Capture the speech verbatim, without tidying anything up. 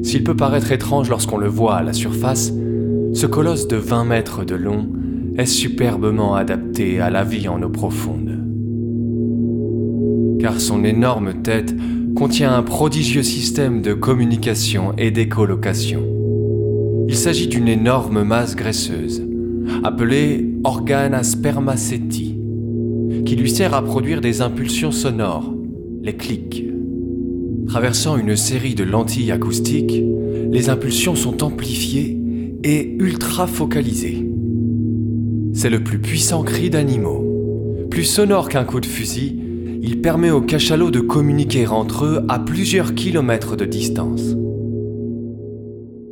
S'il peut paraître étrange lorsqu'on le voit à la surface, ce colosse de vingt mètres de long est superbement adapté à la vie en eau profonde. Car son énorme tête contient un prodigieux système de communication et d'écholocation. Il s'agit d'une énorme masse graisseuse, appelée organa spermaceti, qui lui sert à produire des impulsions sonores, les clics. Traversant une série de lentilles acoustiques, les impulsions sont amplifiées et ultra focalisées. C'est le plus puissant cri d'animaux. Plus sonore qu'un coup de fusil, il permet aux cachalots de communiquer entre eux à plusieurs kilomètres de distance.